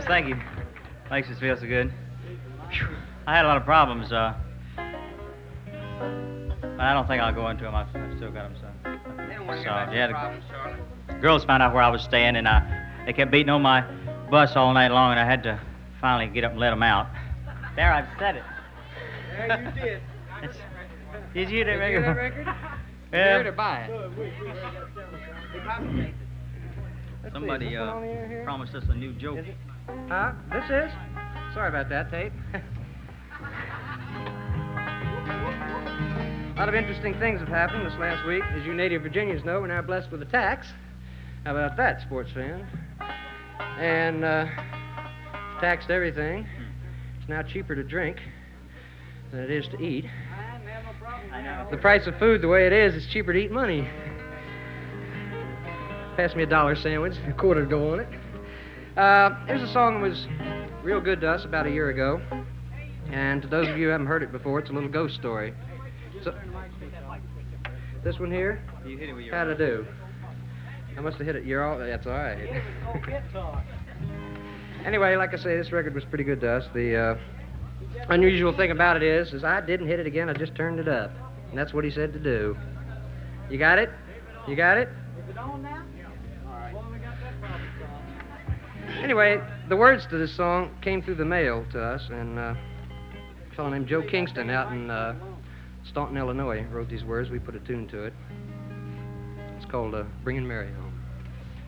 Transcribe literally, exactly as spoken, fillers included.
thank you. Makes us feel so good. Whew. I had a lot of problems, uh, but I don't think I'll go into them. I've, I've still got them, so. They don't want to So, get back yeah, to the- problems, Charlie. Girls found out where I was staying, and uh, they kept beating on my bus all night long, and I had to finally get up and let them out. There, I've said it. Yeah, you did. It's, did you hear that Did you record? hear that record? Yeah. Here to buy it. Let's see, Somebody is this one uh, on the air here? promised us a new joke. Is it? Huh? This is? Sorry about that, Tate. A lot of interesting things have happened this last week. As you native Virginians know, we're now blessed with a tax. How about that, sports fan? And uh, taxed everything. It's now cheaper to drink than it is to eat. I know. The price of food, the way it is, it's cheaper to eat money. Pass me a dollar sandwich, a quarter to go on it. Uh, here's a song that was real good to us about a year ago. And to those of you who haven't heard it before, it's a little ghost story. So, this one here, You hit it with your how'd I do? I must have hit it. You're all, that's all right. Anyway, like I say, this record was pretty good to us. The uh, unusual thing about it is, is I didn't hit it again, I just turned it up. And that's what he said to do. You got it? You got it? Is it on now? All right. Well, we got that problem solved. Anyway, the words to this song came through the mail to us, and uh, a fellow named Joe Kingston out in uh, Staunton, Illinois, wrote these words. We put a tune to it. It's called uh, Bringing Mary Home.